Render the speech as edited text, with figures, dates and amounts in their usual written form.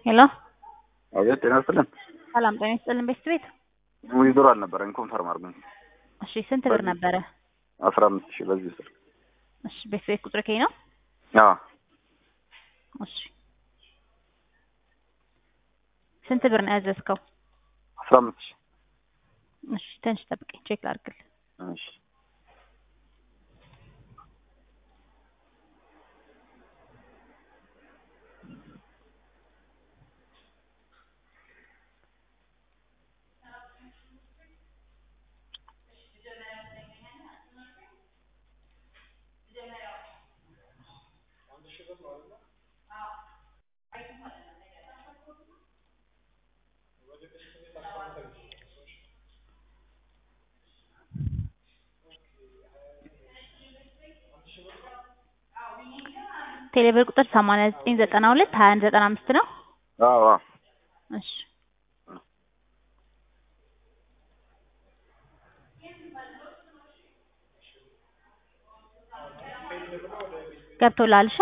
ሄሎ አቤት ጤና ይስጥልን። ሰላም ጤና ይስጥልን። ቤት ዊዝድሮ አልነበረኝ ኮንፈርም አድርጉኝ። እሺ ስንት ብር ነበረ? 15000 በዚህ ስር። እሺ ቤት ቁጥር ከይ ነው? አዎ እሺ ስንት ብር ነው ያዘዝከው? 15000። እሺ ትንሽ ጠብቀኝ ቼክ ላድርግልህ። እሺ ቴሌብር ቁጥር 8992 2195 ነው? አዎ አዎ እሺ ገብቶላል።